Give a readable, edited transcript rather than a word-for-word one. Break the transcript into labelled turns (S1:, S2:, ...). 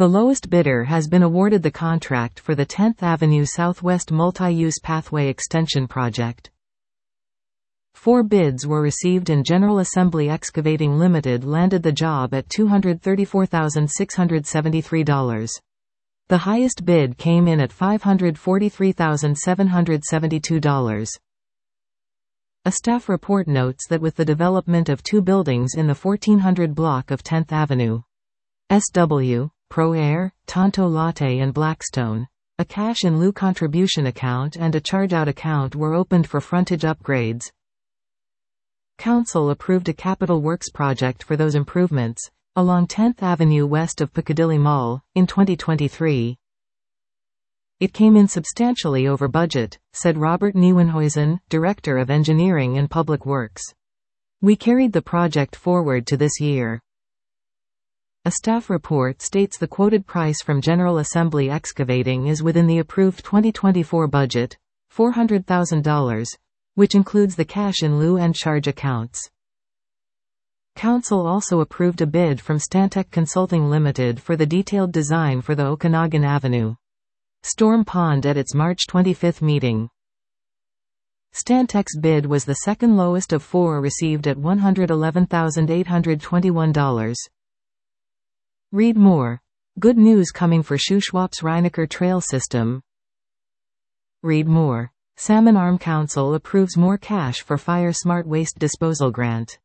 S1: The lowest bidder has been awarded the contract for the 10th Avenue Southwest Multi-Use Pathway Extension project. 4 bids were received and General Assembly Excavating Limited landed the job at $234,673. The highest bid came in at $543,772. A staff report notes that with the development of 2 buildings in the 1400 block of 10th Avenue, SW, ProAir, Tonto Latte and Blackstone, a cash-in-lieu contribution account and a charge-out account were opened for frontage upgrades. Council approved a capital works project for those improvements, along 10th Avenue west of Piccadilly Mall, in 2023. It came in substantially over budget, said Robert Nieuwenhuizen, Director of Engineering and Public Works. We carried the project forward to this year. A staff report states the quoted price from General Assembly Excavating is within the approved 2024 budget, $400,000, which includes the cash in lieu and charge accounts. Council also approved a bid from Stantec Consulting Limited for the detailed design for the Okanagan Avenue Storm Pond at its March 25 meeting. Stantec's bid was the second lowest of 4 received at $111,821. Read more. Good news coming for Shuswap's Rheinecker Trail System. Read more. Salmon Arm Council approves more cash for Fire Smart Waste Disposal Grant.